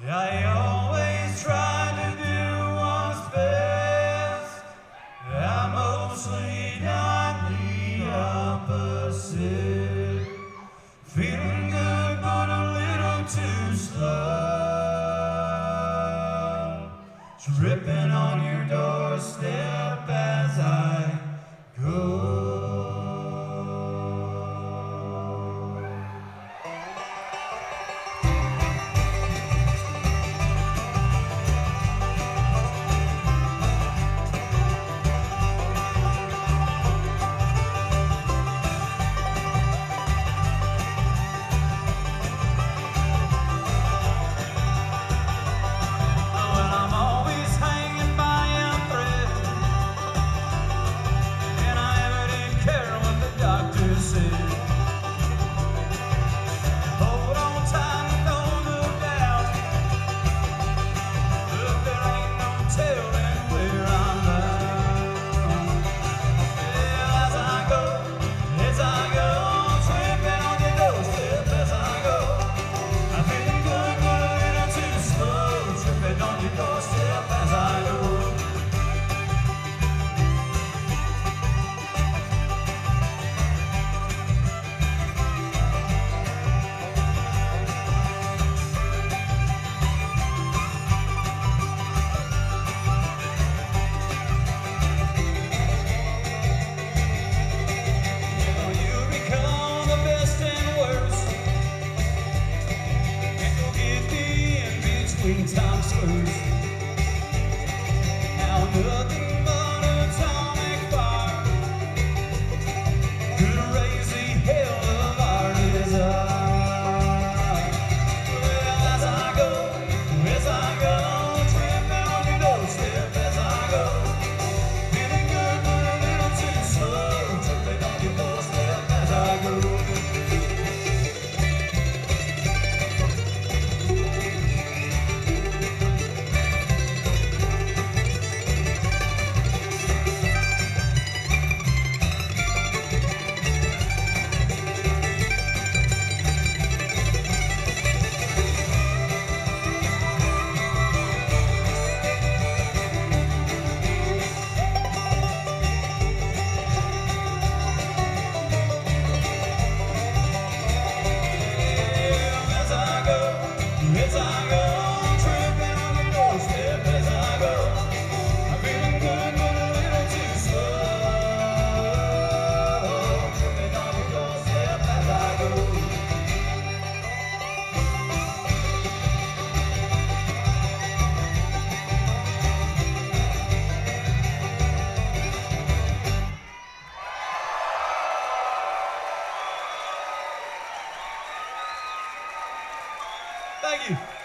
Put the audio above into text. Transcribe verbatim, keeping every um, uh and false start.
I always try to do what's best. I'm mostly not the opposite. Feeling good but a little too slow. Tripping on your doorstep as I go. Between time slurs. Now nothing but atomic fire could raise the hell of our desire. Well, as I go, as I go, tripping on your doorstep as I go. Feeling good but a little too slow. Tripping on your doorstep as I go. As I go, tripping on your doorstep as I go. I'm feeling good but a little too slow. Tripping on your doorstep as I go. Thank you.